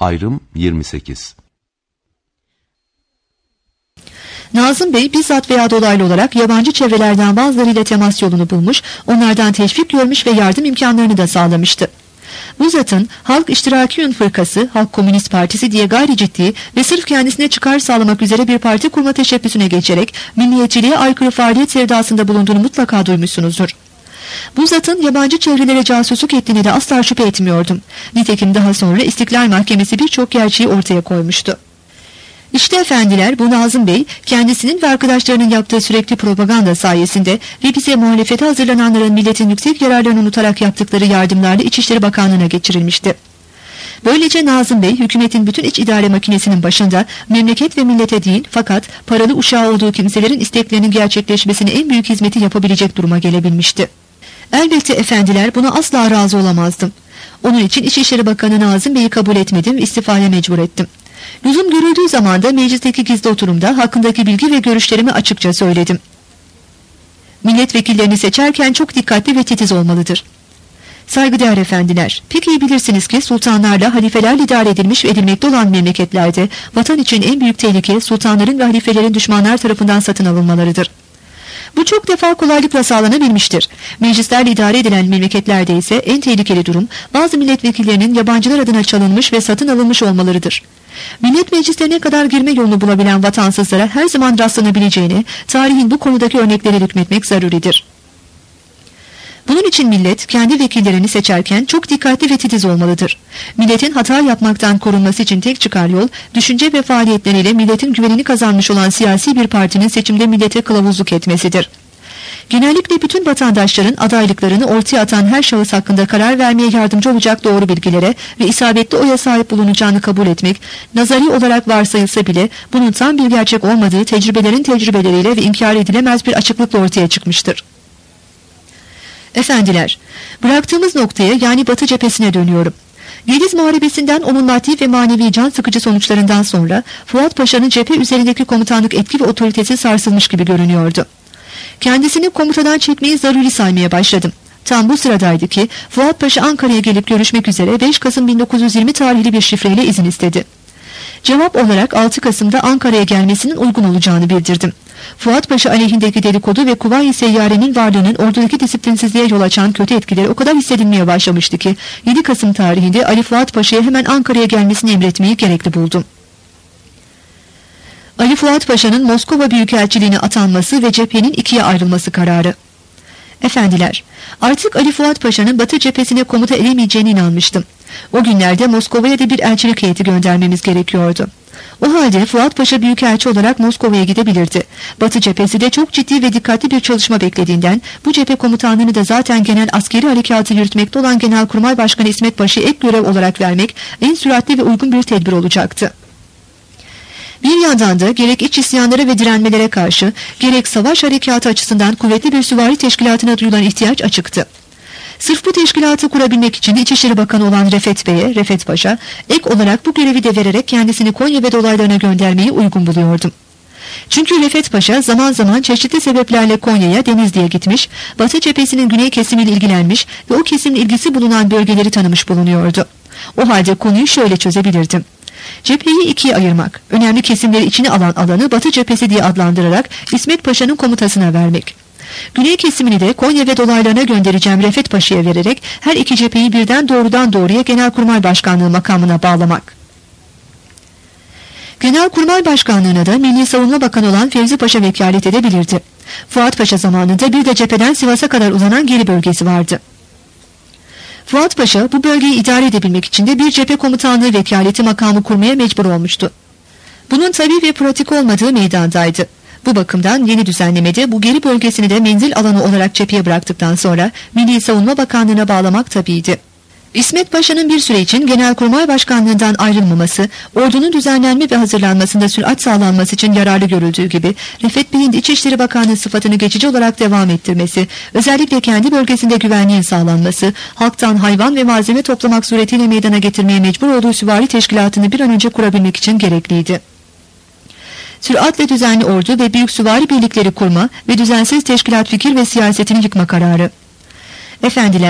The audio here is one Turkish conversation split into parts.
Ayrım 28. Nazım Bey bizzat veya dolaylı olarak yabancı çevrelerden bazılarıyla temas yolunu bulmuş, onlardan teşvik görmüş ve yardım imkanlarını da sağlamıştı. Bu zatın Halk İştirakiyun Fırkası, Halk Komünist Partisi diye gayri ciddi ve sırf kendisine çıkar sağlamak üzere bir parti kurma teşebbüsüne geçerek milliyetçiliğe aykırı faaliyet sevdasında bulunduğunu mutlaka duymuşsunuzdur. Bu zatın yabancı çevrelere casusluk ettiğine de asla şüphe etmiyordum. Nitekim daha sonra İstiklal Mahkemesi birçok gerçeği ortaya koymuştu. İşte efendiler, bu Nazım Bey kendisinin ve arkadaşlarının yaptığı sürekli propaganda sayesinde ve bize muhalefete hazırlananların milletin yüksek yararlarını unutarak yaptıkları yardımlarla İçişleri Bakanlığı'na geçirilmişti. Böylece Nazım Bey hükümetin bütün iç idare makinesinin başında memleket ve millete değil fakat paralı uşağı olduğu kimselerin isteklerinin gerçekleşmesine en büyük hizmeti yapabilecek duruma gelebilmişti. Elbette efendiler, buna asla razı olamazdım. Onun için İçişleri Bakanı Nazım Bey'i kabul etmedim ve istifaya mecbur ettim. Lüzum görüldüğü zaman da meclisteki gizli oturumda hakkındaki bilgi ve görüşlerimi açıkça söyledim. Milletvekillerini seçerken çok dikkatli ve titiz olmalıdır. Saygıdeğer efendiler, pek iyi bilirsiniz ki sultanlarla halifelerle idare edilmiş ve edilmekte olan memleketlerde vatan için en büyük tehlike sultanların ve halifelerin düşmanlar tarafından satın alınmalarıdır. Bu çok defa kolaylıkla sağlanabilmiştir. Meclislerle idare edilen memleketlerde ise en tehlikeli durum bazı milletvekillerinin yabancılar adına çalınmış ve satın alınmış olmalarıdır. Millet meclislerine kadar girme yolunu bulabilen vatansızlara her zaman rastlanabileceğini tarihin bu konudaki örneklere hükmetmek zaruridir. Bunun için millet kendi vekillerini seçerken çok dikkatli ve titiz olmalıdır. Milletin hata yapmaktan korunması için tek çıkar yol, düşünce ve faaliyetleriyle milletin güvenini kazanmış olan siyasi bir partinin seçimde millete kılavuzluk etmesidir. Genellikle bütün vatandaşların adaylıklarını ortaya atan her şahıs hakkında karar vermeye yardımcı olacak doğru bilgilere ve isabetli oya sahip bulunacağını kabul etmek, nazari olarak varsayılsa bile bunun tam bir gerçek olmadığı tecrübelerin tecrübeleriyle ve inkar edilemez bir açıklıkla ortaya çıkmıştır. Efendiler, bıraktığımız noktaya yani Batı cephesine dönüyorum. Yediz Muharebesi'nden onun maddi ve manevi can sıkıcı sonuçlarından sonra Fuat Paşa'nın cephe üzerindeki komutanlık etki ve otoritesi sarsılmış gibi görünüyordu. Kendisini komutadan çekmeyi zaruri saymaya başladım. Tam bu sıradaydı ki Fuat Paşa Ankara'ya gelip görüşmek üzere 5 Kasım 1920 tarihli bir şifreyle izin istedi. Cevap olarak 6 Kasım'da Ankara'ya gelmesinin uygun olacağını bildirdim. Fuat Paşa aleyhindeki dedikodu ve Kuvayi Seyyâre'nin varlığının ordudaki disiplinsizliğe yol açan kötü etkileri o kadar hissedilmeye başlamıştı ki 7 Kasım tarihinde Ali Fuat Paşa'ya hemen Ankara'ya gelmesini emretmeyi gerekli buldum. Ali Fuat Paşa'nın Moskova Büyükelçiliğine atanması ve cephenin ikiye ayrılması kararı. Efendiler, artık Ali Fuat Paşa'nın Batı cephesine komuta edemeyeceğine inanmıştım. O günlerde Moskova'ya da bir elçilik heyeti göndermemiz gerekiyordu. O halde Fuat Paşa büyükelçi olarak Moskova'ya gidebilirdi. Batı cephesi de çok ciddi ve dikkatli bir çalışma beklediğinden bu cephe komutanlığını da zaten genel askeri harekatı yürütmekte olan Genelkurmay Başkanı İsmet Paşa'ya ek görev olarak vermek en süratli ve uygun bir tedbir olacaktı. Bir yandan da gerek iç isyanlara ve direnmelere karşı gerek savaş harekatı açısından kuvvetli bir süvari teşkilatına duyulan ihtiyaç açıktı. Sırf bu teşkilatı kurabilmek için İçişleri Bakanı olan Refet Paşa, ek olarak bu görevi de vererek kendisini Konya ve dolaylarına göndermeyi uygun buluyordum. Çünkü Refet Paşa zaman zaman çeşitli sebeplerle Konya'ya, Denizli'ye gitmiş, Batı cephesinin güney kesimiyle ilgilenmiş ve o kesimin ilgisi bulunan bölgeleri tanımış bulunuyordu. O halde konuyu şöyle çözebilirdim. Cepheyi ikiye ayırmak, önemli kesimleri içine alan alanı Batı cephesi diye adlandırarak İsmet Paşa'nın komutasına vermek. Güney kesimini de Konya ve dolaylarına göndereceğim Refet Paşa'ya vererek her iki cepheyi birden doğrudan doğruya Genelkurmay Başkanlığı makamına bağlamak. Genelkurmay Başkanlığı'na da Milli Savunma Bakanı olan Fevzi Paşa vekalet edebilirdi. Fuat Paşa zamanında bir de cepheden Sivas'a kadar uzanan geri bölgesi vardı. Fuat Paşa bu bölgeyi idare edebilmek için de bir cephe komutanlığı vekaleti makamı kurmaya mecbur olmuştu. Bunun tabii ve pratik olmadığı meydandaydı. Bu bakımdan yeni düzenlemede bu geri bölgesini de menzil alanı olarak cepheye bıraktıktan sonra Milli Savunma Bakanlığı'na bağlamak tabiiydi. İsmet Paşa'nın bir süre için Genelkurmay Başkanlığı'ndan ayrılmaması, ordunun düzenlenme ve hazırlanmasında sürat sağlanması için yararlı görüldüğü gibi Refet Bey'in İçişleri Bakanlığı sıfatını geçici olarak devam ettirmesi, özellikle kendi bölgesinde güvenliğin sağlanması, halktan hayvan ve malzeme toplamak suretiyle meydana getirmeye mecbur olduğu süvari teşkilatını bir an önce kurabilmek için gerekliydi. Süratle düzenli ordu ve büyük süvari birlikleri kurma ve düzensiz teşkilat fikir ve siyasetini yıkma kararı. Efendiler,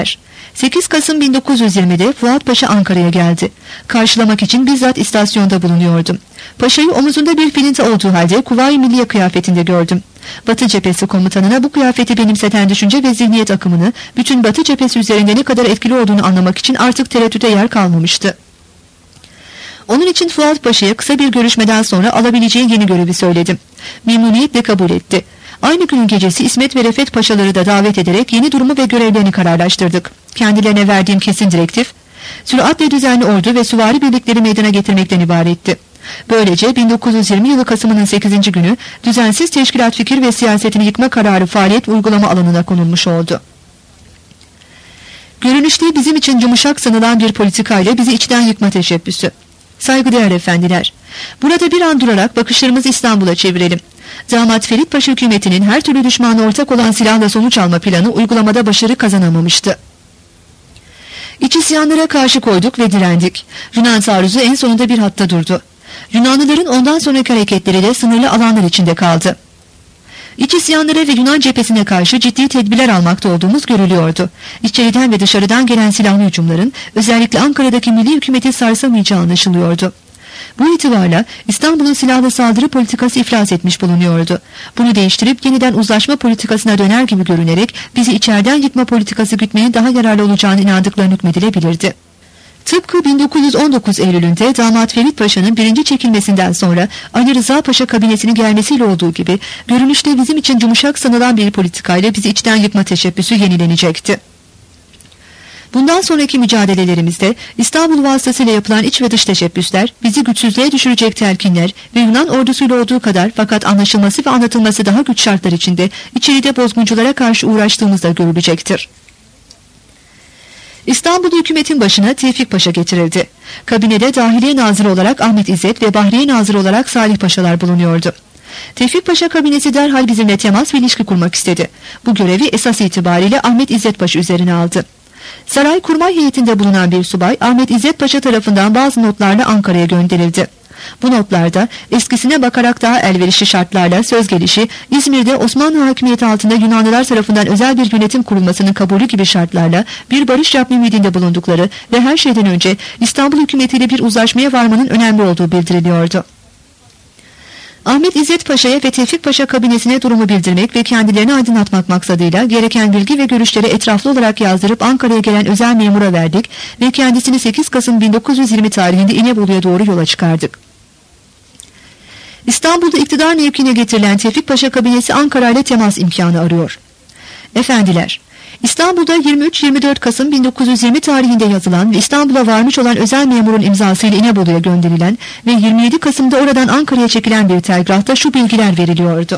8 Kasım 1920'de Fuat Paşa Ankara'ya geldi. Karşılamak için bizzat istasyonda bulunuyordum. Paşa'yı omuzunda bir filinta olduğu halde Kuvayi Milliye kıyafetinde gördüm. Batı cephesi komutanına bu kıyafeti benimseten düşünce ve zihniyet akımını bütün Batı cephesi üzerinde ne kadar etkili olduğunu anlamak için artık tereddüte yer kalmamıştı. Onun için Fuat Paşa'ya kısa bir görüşmeden sonra alabileceği yeni görevi söyledim. Memnuniyetle kabul etti. Aynı günün gecesi İsmet ve Refet Paşaları da davet ederek yeni durumu ve görevlerini kararlaştırdık. Kendilerine verdiğim kesin direktif, süratle düzenli ordu ve süvari birlikleri meydana getirmekten ibaretti. Böylece 1920 yılı Kasım'ın 8. günü düzensiz teşkilat fikir ve siyasetini yıkma kararı faaliyet uygulama alanına konulmuş oldu. Görünüşte bizim için yumuşak sanılan bir politikayla bizi içten yıkma teşebbüsü. Saygıdeğer efendiler, burada bir an durarak bakışlarımızı İstanbul'a çevirelim. Damat Ferit Paşa hükümetinin her türlü düşmana ortak olan silahla sonuç alma planı uygulamada başarı kazanamamıştı. İç isyanlara karşı koyduk ve direndik. Yunan taarruzu en sonunda bir hatta durdu. Yunanlıların ondan sonraki hareketleri de sınırlı alanlar içinde kaldı. İç isyanlara ve Yunan cephesine karşı ciddi tedbirler almakta olduğumuz görülüyordu. İçeriden ve dışarıdan gelen silahlı hücumların özellikle Ankara'daki milli hükümeti sarsamayacağı anlaşılıyordu. Bu itibarla İstanbul'un silahlı saldırı politikası iflas etmiş bulunuyordu. Bunu değiştirip yeniden uzlaşma politikasına döner gibi görünerek bizi içeriden yıkma politikası gütmenin daha yararlı olacağını inandıklarını hükmedilebilirdi. Tıpkı 1919 Eylül'ünde Damat Ferit Paşa'nın birinci çekilmesinden sonra Ali Rıza Paşa kabinesinin gelmesiyle olduğu gibi görünüşte bizim için yumuşak sanılan bir politikayla bizi içten yıkma teşebbüsü yenilenecekti. Bundan sonraki mücadelelerimizde İstanbul vasıtasıyla yapılan iç ve dış teşebbüsler, bizi güçsüzlüğe düşürecek telkinler ve Yunan ordusuyla olduğu kadar fakat anlaşılması ve anlatılması daha güç şartlar içinde içeride bozgunculara karşı uğraştığımızda görülecektir. İstanbul hükümetin başına Tevfik Paşa getirildi. Kabinede Dahiliye Nazırı olarak Ahmet İzzet ve Bahriye Nazırı olarak Salih Paşalar bulunuyordu. Tevfik Paşa kabinesi derhal bizimle temas ve ilişki kurmak istedi. Bu görevi esas itibariyle Ahmet İzzet Paşa üzerine aldı. Saray kurmay heyetinde bulunan bir subay Ahmet İzzet Paşa tarafından bazı notlarla Ankara'ya gönderildi. Bu notlarda eskisine bakarak daha elverişli şartlarla söz gelişi İzmir'de Osmanlı hakimiyeti altında Yunanlılar tarafından özel bir yönetim kurulmasının kabulü gibi şartlarla bir barış yapma ümidinde bulundukları ve her şeyden önce İstanbul hükümetiyle bir uzlaşmaya varmanın önemli olduğu bildiriliyordu. Ahmet İzzet Paşa'ya ve Tevfik Paşa kabinesine durumu bildirmek ve kendilerini aydınlatmak maksadıyla gereken bilgi ve görüşleri etraflı olarak yazdırıp Ankara'ya gelen özel memura verdik ve kendisini 8 Kasım 1920 tarihinde İnebolu'ya doğru yola çıkardık. İstanbul'da iktidar mevkine getirilen Tevfik Paşa kabinesi Ankara ile temas imkanı arıyor. Efendiler, İstanbul'da 23-24 Kasım 1920 tarihinde yazılan ve İstanbul'a varmış olan özel memurun imzasıyla İnebolu'ya gönderilen ve 27 Kasım'da oradan Ankara'ya çekilen bir telgrafta şu bilgiler veriliyordu.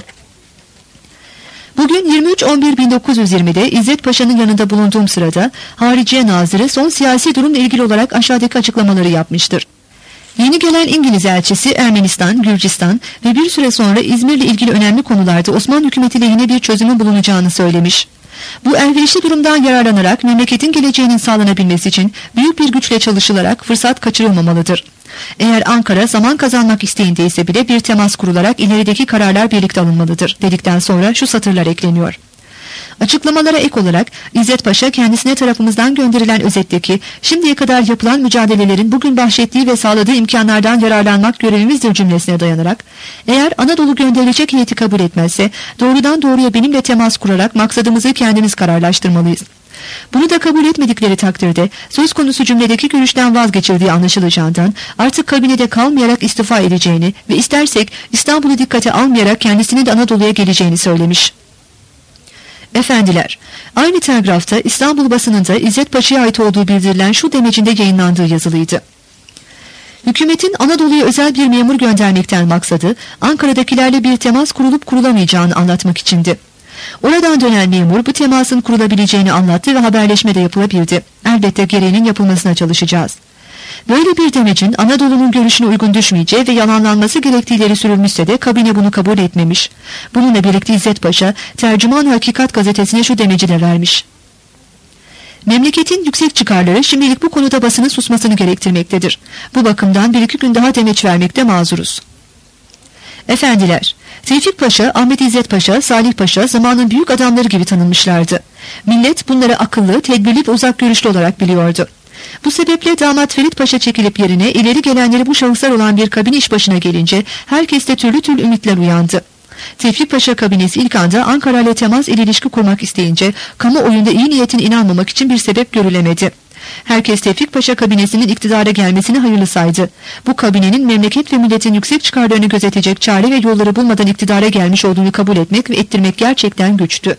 Bugün 23.11.1920'de İzzet Paşa'nın yanında bulunduğum sırada Hariciye Nazırı son siyasi durumla ilgili olarak aşağıdaki açıklamaları yapmıştır. Yeni gelen İngiliz elçisi Ermenistan, Gürcistan ve bir süre sonra İzmir'le ilgili önemli konularda Osmanlı hükümeti lehine bir çözümün bulunacağını söylemiş. Bu elverişli durumdan yararlanarak memleketin geleceğinin sağlanabilmesi için büyük bir güçle çalışılarak fırsat kaçırılmamalıdır. Eğer Ankara zaman kazanmak isteğindeyse bile bir temas kurularak ilerideki kararlar birlikte alınmalıdır dedikten sonra şu satırlar ekleniyor. Açıklamalara ek olarak İzzet Paşa kendisine tarafımızdan gönderilen özetteki şimdiye kadar yapılan mücadelelerin bugün bahşettiği ve sağladığı imkanlardan yararlanmak görevimizdir cümlesine dayanarak eğer Anadolu gönderilecek heyeti kabul etmezse doğrudan doğruya benimle temas kurarak maksadımızı kendimiz kararlaştırmalıyız. Bunu da kabul etmedikleri takdirde söz konusu cümledeki görüşten vazgeçildiği anlaşılacağından artık kabinede kalmayarak istifa edeceğini ve istersek İstanbul'u dikkate almayarak kendisinin de Anadolu'ya geleceğini söylemiş. Efendiler, aynı telgrafta İstanbul basınında İzzet Paşa'ya ait olduğu bildirilen şu demecinde yayınlandığı yazılıydı. Hükümetin Anadolu'ya özel bir memur göndermekten maksadı Ankara'dakilerle bir temas kurulup kurulamayacağını anlatmak içindi. Oradan dönen memur bu temasın kurulabileceğini anlattı ve haberleşme de yapılabildi. Elbette gereğinin yapılmasına çalışacağız. Böyle bir demecin Anadolu'nun görüşüne uygun düşmeyeceği ve yalanlanması gerektiğileri sürülmüşse de kabine bunu kabul etmemiş. Bununla birlikte İzzet Paşa Tercüman Hakikat gazetesine şu demeci de vermiş. Memleketin yüksek çıkarları şimdilik bu konuda basının susmasını gerektirmektedir. Bu bakımdan bir iki gün daha demeç vermekte mazuruz. Efendiler, Tevfik Paşa, Ahmet İzzet Paşa, Salih Paşa zamanın büyük adamları gibi tanınmışlardı. Millet bunları akıllı, tedbirli ve uzak görüşlü olarak biliyordu. Bu sebeple damat Ferit Paşa çekilip yerine ileri gelenleri bu şahıslar olan bir kabine iş başına gelince herkeste türlü türlü ümitler uyandı. Tevfik Paşa kabinesi ilk anda Ankara ile temas ile ilişki kurmak isteyince kamuoyunda iyi niyetin inanmamak için bir sebep görülemedi. Herkes Tevfik Paşa kabinesinin iktidara gelmesini hayırlı saydı. Bu kabinenin memleket ve milletin yüksek çıkarlarını gözetecek çare ve yolları bulmadan iktidara gelmiş olduğunu kabul etmek ve ettirmek gerçekten güçtü.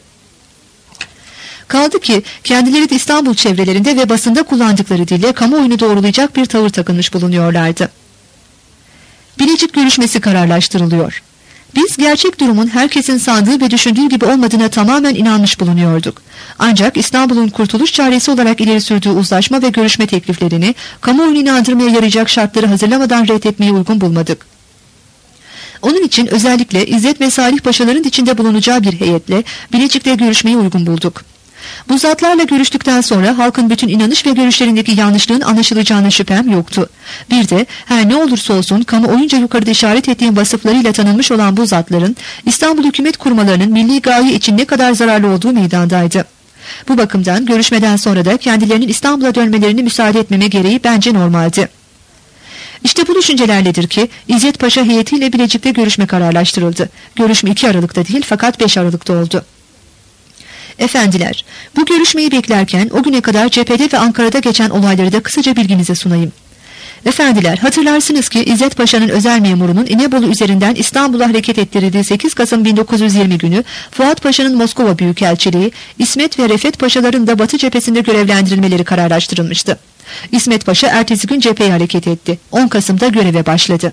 Kaldı ki kendileri de İstanbul çevrelerinde ve basında kullandıkları dille kamuoyunu doğrulayacak bir tavır takınmış bulunuyorlardı. Bilecik görüşmesi kararlaştırılıyor. Biz gerçek durumun herkesin sandığı ve düşündüğü gibi olmadığına tamamen inanmış bulunuyorduk. Ancak İstanbul'un kurtuluş çaresi olarak ileri sürdüğü uzlaşma ve görüşme tekliflerini kamuoyunu inandırmaya yarayacak şartları hazırlamadan reddetmeyi uygun bulmadık. Onun için özellikle İzzet ve Salih Paşaların içinde bulunacağı bir heyetle Bilecik'te görüşmeyi uygun bulduk. Bu zatlarla görüştükten sonra halkın bütün inanış ve görüşlerindeki yanlışlığın anlaşılacağına şüphem yoktu. Bir de her ne olursa olsun kamuoyunca yukarıda işaret ettiğim vasıflarıyla tanınmış olan bu zatların İstanbul hükümet kurmalarının milli gaye için ne kadar zararlı olduğu meydandaydı. Bu bakımdan görüşmeden sonra da kendilerinin İstanbul'a dönmelerine müsaade etmeme gereği bence normaldi. İşte bu düşüncelerledir ki İzzet Paşa heyetiyle Bilecik'te görüşme kararlaştırıldı. Görüşme 2 Aralık'ta değil fakat 5 Aralık'ta oldu. Efendiler, bu görüşmeyi beklerken o güne kadar cephede ve Ankara'da geçen olayları da kısaca bilginize sunayım. Efendiler, hatırlarsınız ki İzzet Paşa'nın özel memurunun İnebolu üzerinden İstanbul'a hareket ettirildiği 8 Kasım 1920 günü Fuat Paşa'nın Moskova Büyükelçiliği, İsmet ve Refet Paşaların da Batı cephesinde görevlendirilmeleri kararlaştırılmıştı. İsmet Paşa ertesi gün cepheye hareket etti. 10 Kasım'da göreve başladı.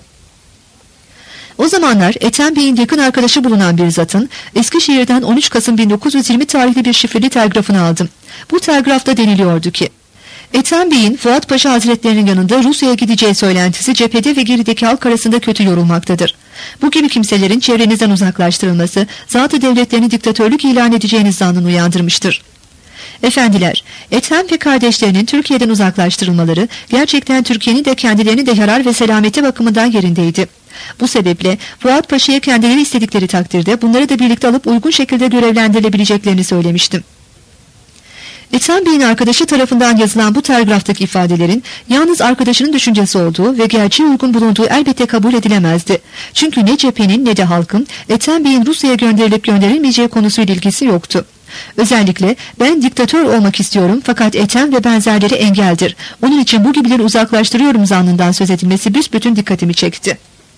O zamanlar Ethem Bey'in yakın arkadaşı bulunan bir zatın Eskişehir'den 13 Kasım 1920 tarihli bir şifreli telgrafını aldım. Bu telgrafta deniliyordu ki Ethem Bey'in Fuat Paşa Hazretlerinin yanında Rusya'ya gideceği söylentisi cephede ve gerideki halk arasında kötü yorulmaktadır. Bu gibi kimselerin çevrenizden uzaklaştırılması zat-ı devletlerini diktatörlük ilan edeceğiniz zannını uyandırmıştır. Efendiler, Ethem ve kardeşlerinin Türkiye'den uzaklaştırılmaları gerçekten Türkiye'nin de kendilerinin de yarar ve selameti bakımından yerindeydi. Bu sebeple Fuat Paşa'ya kendileri istedikleri takdirde bunları da birlikte alıp uygun şekilde görevlendirilebileceklerini söylemiştim. Ethem Bey'in arkadaşı tarafından yazılan bu telgraftaki ifadelerin yalnız arkadaşının düşüncesi olduğu ve gerçeğe uygun bulunduğu elbette kabul edilemezdi. Çünkü ne cephenin ne de halkın Ethem Bey'in Rusya'ya gönderilip gönderilmeyeceği konusuyla ilgisi yoktu. Özellikle ben diktatör olmak istiyorum fakat Ethem ve benzerleri engeldir. Onun için bu gibileri uzaklaştırıyorum zannından söz edilmesi büsbütün dikkatimi çekti.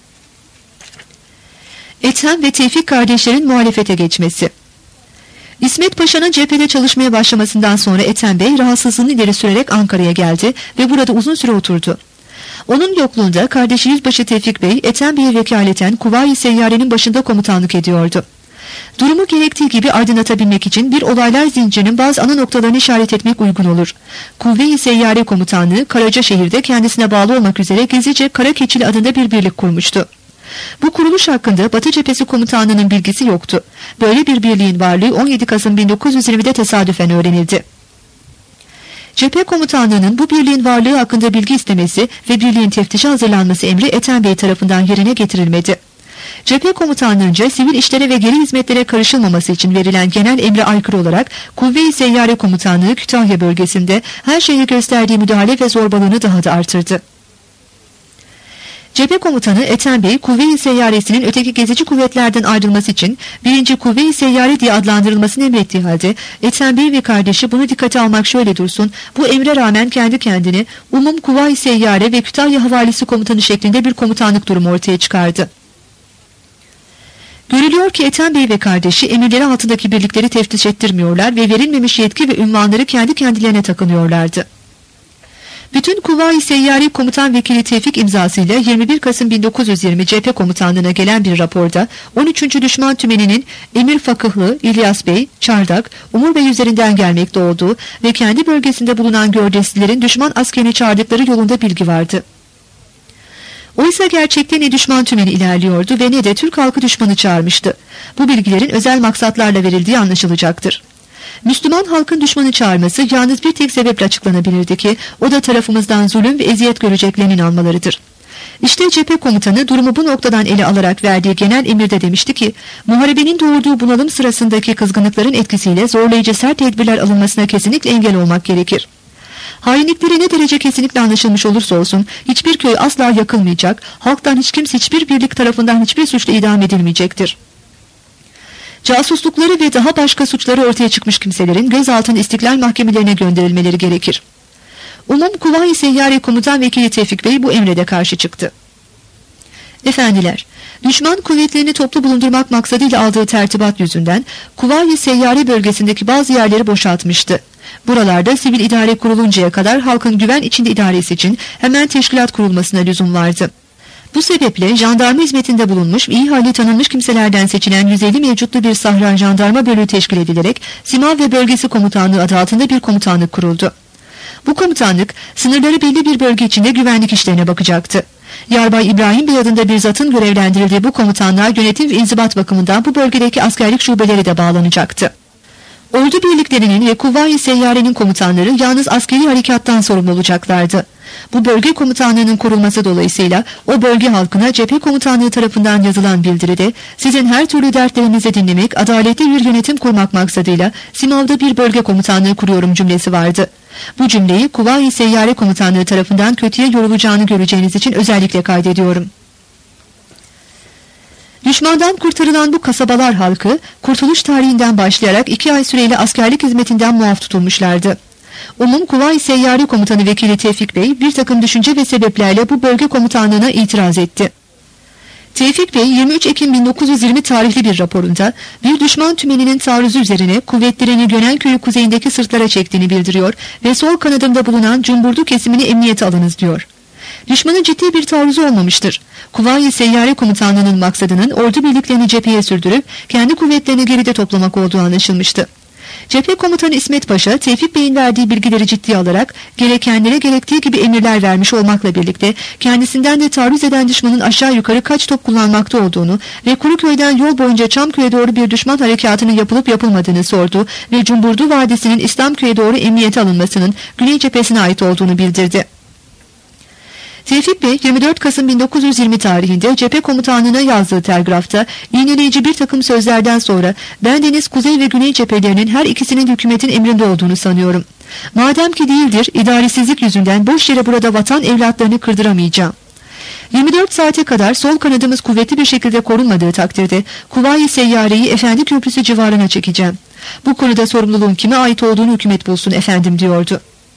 Ethem ve Tevfik kardeşlerin muhalefete geçmesi. İsmet Paşa'nın cephede çalışmaya başlamasından sonra Ethem Bey rahatsızlığını ileri sürerek Ankara'ya geldi ve burada uzun süre oturdu. Onun yokluğunda kardeşi Yüzbaşı Tevfik Bey Ethem Bey'e vekaleten Kuvayi Seyyari'nin başında komutanlık ediyordu. Durumu gerektiği gibi aydınlatabilmek için bir olaylar zincirinin bazı ana noktalarını işaret etmek uygun olur. Kuvve-i Seyyare Komutanlığı Karacaşehir'de kendisine bağlı olmak üzere gizlice Karakeçili adında bir birlik kurmuştu. Bu kuruluş hakkında Batı Cephesi Komutanlığı'nın bilgisi yoktu. Böyle bir birliğin varlığı 17 Kasım 1920'de tesadüfen öğrenildi. Cephe Komutanlığı'nın bu birliğin varlığı hakkında bilgi istemesi ve birliğin teftişe hazırlanması emri Ethem Bey tarafından yerine getirilmedi. Cephe Komutanlığı'nca sivil işlere ve geri hizmetlere karışılmaması için verilen genel emre aykırı olarak Kuvve-i Seyyare Komutanlığı Kütahya bölgesinde her şeye gösterdiği müdahale ve zorbalığını daha da artırdı. Cephe Komutanı Ethem Bey, Kuvve-i Seyyaresi'nin öteki gezici kuvvetlerden ayrılması için 1. Kuvve-i Seyyare diye adlandırılmasını emrettiği halde Ethem Bey ve kardeşi bunu dikkate almak şöyle dursun, bu emre rağmen kendi kendini Umum Kuvayi Seyyare ve Kütahya Havalisi Komutanı şeklinde bir komutanlık durumu ortaya çıkardı. Görülüyor ki Ethem Bey ve kardeşi emirleri altındaki birlikleri teftiş ettirmiyorlar ve verilmemiş yetki ve ünvanları kendi kendilerine takınıyorlardı. Bütün Kuvayi Seyyari Komutan Vekili Tevfik imzasıyla 21 Kasım 1920 Cephe Komutanlığı'na gelen bir raporda 13. Düşman Tümeni'nin Emir Fakıhlı İlyas Bey, Çardak, Umur Bey üzerinden gelmekte olduğu ve kendi bölgesinde bulunan gördeslilerin düşman askerini çağırdıkları yolunda bilgi vardı. Oysa gerçekte ne düşman tümeni ilerliyordu ve ne de Türk halkı düşmanı çağırmıştı. Bu bilgilerin özel maksatlarla verildiği anlaşılacaktır. Müslüman halkın düşmanı çağırması yalnız bir tek sebeple açıklanabilirdi ki o da tarafımızdan zulüm ve eziyet göreceklerine inanmalarıdır. İşte cephe komutanı durumu bu noktadan ele alarak verdiği genel emirde demişti ki, muharebenin doğurduğu bunalım sırasındaki kızgınlıkların etkisiyle zorlayıcı sert tedbirler alınmasına kesinlikle engel olmak gerekir. Hainlikleri ne derece kesinlikle anlaşılmış olursa olsun hiçbir köy asla yakılmayacak, halktan hiç kimse hiçbir birlik tarafından hiçbir suçla idam edilmeyecektir. Casuslukları ve daha başka suçları ortaya çıkmış kimselerin gözaltına istiklal mahkemelerine gönderilmeleri gerekir. Umum Kuvayi Seyyare Komutan Vekili Tevfik Bey bu emre de karşı çıktı. Efendiler, düşman kuvvetlerini toplu bulundurmak maksadıyla aldığı tertibat yüzünden Kuvayi Seyyare bölgesindeki bazı yerleri boşaltmıştı. Buralarda sivil idare kuruluncaya kadar halkın güven içinde idaresi için hemen teşkilat kurulmasına lüzum vardı. Bu sebeple jandarma hizmetinde bulunmuş ve iyi hali tanınmış kimselerden seçilen 150 mevcutlu bir Sahra Jandarma Bölüğü teşkil edilerek Simav ve Bölgesi Komutanlığı adı altında bir komutanlık kuruldu. Bu komutanlık sınırları belli bir bölge içinde güvenlik işlerine bakacaktı. Yarbay İbrahim Bey adında bir zatın görevlendirildiği bu komutanlığa yönetim ve inzibat bakımından bu bölgedeki askerlik şubeleri de bağlanacaktı. Ordu birliklerinin ve Kuvayi Seyyare'nin komutanları yalnız askeri harekattan sorumlu olacaklardı. Bu bölge komutanlığının kurulması dolayısıyla o bölge halkına cephe komutanlığı tarafından yazılan bildiride sizin her türlü dertlerinizi dinlemek, adaletli bir yönetim kurmak maksadıyla Simav'da bir bölge komutanlığı kuruyorum cümlesi vardı. Bu cümleyi Kuvayi Seyyare Komutanlığı tarafından kötüye yorulacağını göreceğiniz için özellikle kaydediyorum. Düşmandan kurtarılan bu kasabalar halkı, kurtuluş tarihinden başlayarak 2 ay süreyle askerlik hizmetinden muaf tutulmuşlardı. Umum Kuvayi Seyyare Komutanı Vekili Tevfik Bey bir takım düşünce ve sebeplerle bu bölge komutanlığına itiraz etti. Tevfik Bey 23 Ekim 1920 tarihli bir raporunda bir düşman tümeninin taarruzu üzerine kuvvetlerini Gönenköy kuzeyindeki sırtlara çektiğini bildiriyor ve sol kanadında bulunan Cumburdu kesimini emniyete alınız diyor. Düşmanın ciddi bir taarruzu olmamıştır. Kuvayi Seyyare Komutanlığı'nın maksadının ordu birliklerini cepheye sürdürüp kendi kuvvetlerini geride toplamak olduğu anlaşılmıştı. Cephe Komutanı İsmet Paşa, Tevfik Bey'in verdiği bilgileri ciddiye alarak gerekenlere gerektiği gibi emirler vermiş olmakla birlikte kendisinden de taarruz eden düşmanın aşağı yukarı kaç top kullanmakta olduğunu ve Kuruköy'den yol boyunca Çamköy'e doğru bir düşman harekatının yapılıp yapılmadığını sordu ve Cumburdu Vadisi'nin İslamköy'e doğru emniyete alınmasının Güney cephesine ait olduğunu bildirdi. Tevfik Bey 24 Kasım 1920 tarihinde cephe komutanlığına yazdığı telgrafta iğneleyici bir takım sözlerden sonra bendeniz Kuzey ve Güney cephelerinin her ikisinin hükümetin emrinde olduğunu sanıyorum. Madem ki değildir, idaresizlik yüzünden boş yere burada vatan evlatlarını kırdıramayacağım. 24 saate kadar sol kanadımız kuvvetli bir şekilde korunmadığı takdirde Kuvayi Seyyare'yi Efendi Köprüsü civarına çekeceğim. Bu konuda sorumluluğun kime ait olduğunu hükümet bulsun efendim diyordu.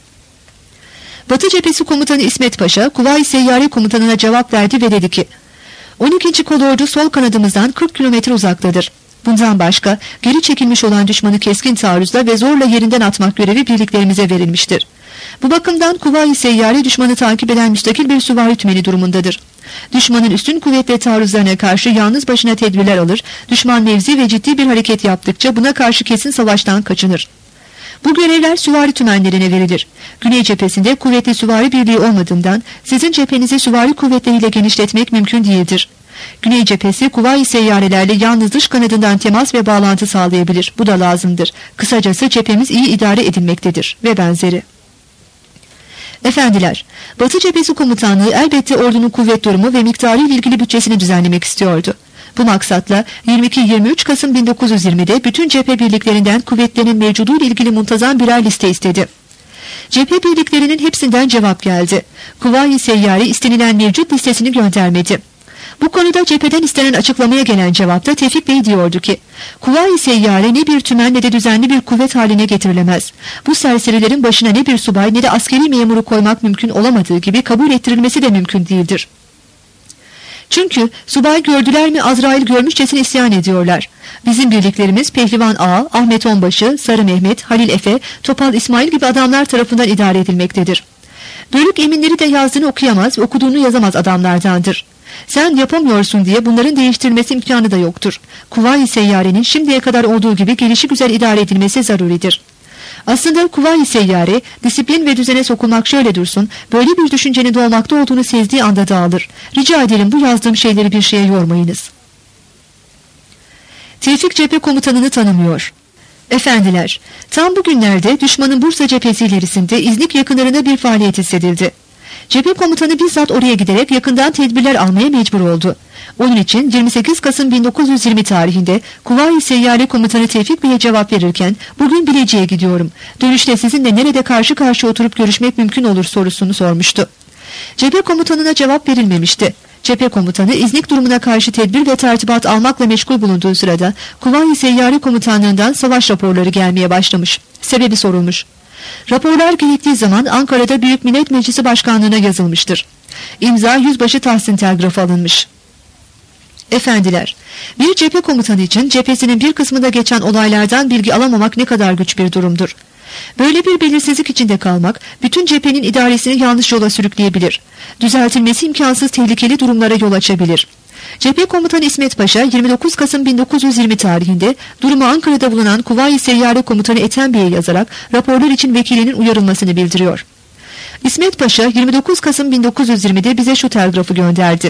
Batı Cephesi Komutanı İsmet Paşa, Kuvayi Seyyare Komutanına cevap verdi ve dedi ki, 12. Kolordu sol kanadımızdan 40 kilometre uzaktadır. Bundan başka, geri çekilmiş olan düşmanı keskin taarruzla ve zorla yerinden atmak görevi birliklerimize verilmiştir. Bu bakımdan Kuvayi Seyyare düşmanı takip eden müstakil bir süvari tümeni durumundadır. Düşmanın üstün kuvvet ve taarruzlarına karşı yalnız başına tedbirler alır, düşman mevzi ve ciddi bir hareket yaptıkça buna karşı kesin savaştan kaçınır. Bu görevler süvari tümenlerine verilir. Güney cephesinde kuvvetli süvari birliği olmadığından sizin cephenizi süvari kuvvetleriyle genişletmek mümkün değildir. Güney cephesi Kuvayi Seyyarelerle yalnız dış kanadından temas ve bağlantı sağlayabilir. Bu da lazımdır. Kısacası cephemiz iyi idare edilmektedir ve benzeri. Efendiler, Batı Cephesi Komutanlığı elbette ordunun kuvvet durumu ve miktarı ile ilgili bütçesini düzenlemek istiyordu. Bu maksatla 22-23 Kasım 1920'de bütün cephe birliklerinden kuvvetlerinin mevcuduyla ilgili muntazam birer liste istedi. Cephe birliklerinin hepsinden cevap geldi. Kuvayi Seyyare istenilen mevcut listesini göndermedi. Bu konuda cepheden istenen açıklamaya gelen cevapta Tevfik Bey diyordu ki, Kuvayi Seyyare ne bir tümen ne de düzenli bir kuvvet haline getirilemez. Bu serserilerin başına ne bir subay ne de askeri memuru koymak mümkün olamadığı gibi kabul ettirilmesi de mümkün değildir. Çünkü subay gördüler mi Azrail görmüşçesine isyan ediyorlar. Bizim birliklerimiz Pehlivan Ağa, Ahmet Onbaşı, Sarı Mehmet, Halil Efe, Topal İsmail gibi adamlar tarafından idare edilmektedir. Bölük eminleri de yazdığını okuyamaz, okuduğunu yazamaz adamlardandır. Sen yapamıyorsun diye bunların değiştirilmesi imkanı da yoktur. Kuvayi Seyyare'nin şimdiye kadar olduğu gibi gelişigüzel idare edilmesi zaruridir. Aslında Kuvayi Seyyare, disiplin ve düzene sokulmak şöyle dursun, böyle bir düşüncenin doğmakta olduğunu sezdiği anda dağılır. Rica ederim bu yazdığım şeyleri bir şeye yormayınız. Tevfik Cephe Komutanını tanımıyor. Efendiler, tam bugünlerde düşmanın Bursa cephesi ilerisinde İznik yakınlarında bir faaliyet hissedildi. Cephe komutanı bizzat oraya giderek yakından tedbirler almaya mecbur oldu. Onun için 28 Kasım 1920 tarihinde Kuvayi Seyyare Komutanı Tevfik Bey'e cevap verirken bugün Bilecik'e gidiyorum. Dönüşte sizinle nerede karşı karşıya oturup görüşmek mümkün olur sorusunu sormuştu. Cephe komutanına cevap verilmemişti. Cephe komutanı İznik durumuna karşı tedbir ve tertibat almakla meşgul bulunduğu sırada Kuvayi Seyyare Komutanlığından savaş raporları gelmeye başlamış. Sebebi sorulmuş. Raporlar gerektiği zaman Ankara'da Büyük Millet Meclisi Başkanlığı'na yazılmıştır. İmza yüzbaşı Tahsin telgrafı alınmış. Efendiler, bir cephe komutanı için cephesinin bir kısmında geçen olaylardan bilgi alamamak ne kadar güç bir durumdur. Böyle bir belirsizlik içinde kalmak, bütün cephenin idaresini yanlış yola sürükleyebilir. Düzeltilmesi imkansız tehlikeli durumlara yol açabilir. Cephe komutanı İsmet Paşa 29 Kasım 1920 tarihinde durumu Ankara'da bulunan Kuvayi Seyyare Komutanı Ethem Bey'e yazarak raporlar için vekilinin uyarılmasını bildiriyor. İsmet Paşa 29 Kasım 1920'de bize şu telgrafı gönderdi.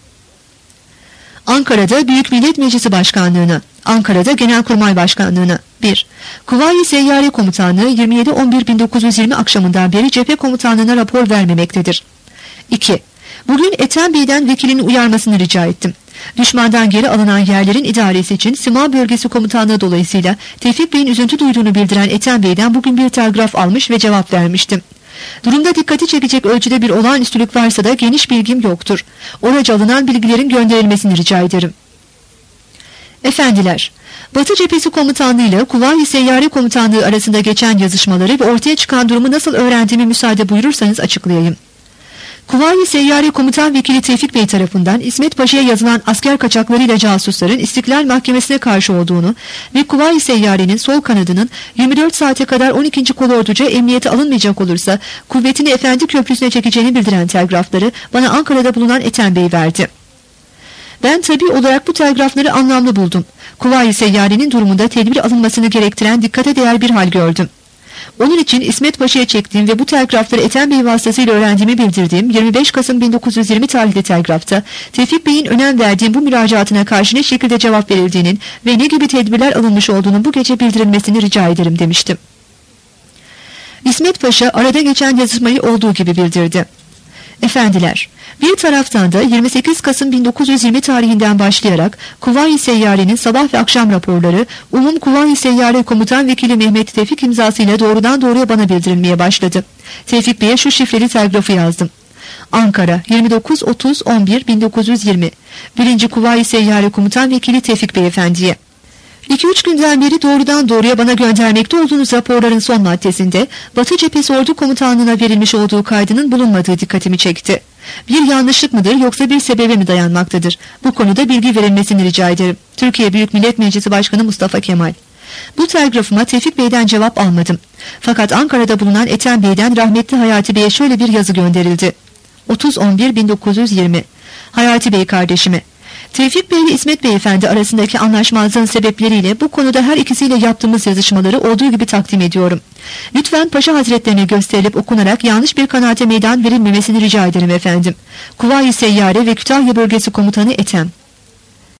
Ankara'da Büyük Millet Meclisi Başkanlığı'na, Ankara'da Genelkurmay Başkanlığı'na 1. Kuvayi Seyyare Komutanlığı 27-11-1920 akşamından beri cephe komutanlığına rapor vermemektedir. 2. Bugün Ethem Bey'den vekilini uyarmasını rica ettim. Düşmandan geri alınan yerlerin idaresi için Sima Bölgesi Komutanlığı dolayısıyla Tevfik Bey'in üzüntü duyduğunu bildiren Ethem Bey'den bugün bir telgraf almış ve cevap vermiştim. Durumda dikkati çekecek ölçüde bir olağanüstülük varsa da geniş bilgim yoktur. Oraca alınan bilgilerin gönderilmesini rica ederim. Efendiler, Batı Cephesi Komutanlığı ile Kuvayi Seyyare Komutanlığı arasında geçen yazışmaları ve ortaya çıkan durumu nasıl öğrendiğimi müsaade buyurursanız açıklayayım. Kuvayi Seyyare Komutan Vekili Tevfik Bey tarafından İsmet Paşa'ya yazılan asker kaçaklarıyla casusların İstiklal Mahkemesi'ne karşı olduğunu ve Kuvayi Seyyare'nin sol kanadının 24 saate kadar 12. Kolorduca emniyete alınmayacak olursa kuvvetini Efendi Köprüsü'ne çekeceğini bildiren telgrafları bana Ankara'da bulunan Ethem Bey verdi. Ben tabii olarak bu telgrafları anlamlı buldum. Kuvayi Seyyare'nin durumunda tedbir alınmasını gerektiren dikkate değer bir hal gördüm. Onun için İsmet Paşa'ya çektiğim ve bu telgrafları Ethem Bey vasıtasıyla öğrendiğimi bildirdiğim 25 Kasım 1920 tarihli telgrafta Tevfik Bey'in önem verdiğim bu müracaatına karşı ne şekilde cevap verildiğinin ve ne gibi tedbirler alınmış olduğunun bu gece bildirilmesini rica ederim demiştim. İsmet Paşa arada geçen yazışmayı olduğu gibi bildirdi. Efendiler, bir taraftan da 28 Kasım 1920 tarihinden başlayarak Kuvayi Seyyare'nin sabah ve akşam raporları Umum Kuvayi Seyyare Komutan Vekili Mehmet Tevfik imzasıyla doğrudan doğruya bana bildirilmeye başladı. Tevfik Bey'e şu şifreli telgrafı yazdım. Ankara 29.30.11.1920 1. Kuvayi Seyyare Komutan Vekili Tevfik Beyefendi'ye. 2-3 günden beri doğrudan doğruya bana göndermekte olduğunuz raporların son maddesinde Batı Cephesi Ordu Komutanlığı'na verilmiş olduğu kaydının bulunmadığı dikkatimi çekti. Bir yanlışlık mıdır yoksa bir sebebe mi dayanmaktadır? Bu konuda bilgi verilmesini rica ederim. Türkiye Büyük Millet Meclisi Başkanı Mustafa Kemal. Bu telgrafıma Tevfik Bey'den cevap almadım. Fakat Ankara'da bulunan Ethem Bey'den rahmetli Hayati Bey'e şöyle bir yazı gönderildi. 30.11.1920 Hayati Bey kardeşime. Tevfik Bey ile İsmet Beyefendi arasındaki anlaşmazlığın sebepleriyle bu konuda her ikisiyle yaptığımız yazışmaları olduğu gibi takdim ediyorum. Lütfen Paşa Hazretlerine gösterilip okunarak yanlış bir kanaate meydan verilmemesini rica ederim efendim. Kuvayi Seyyare ve Kütahya Bölgesi Komutanı Ethem.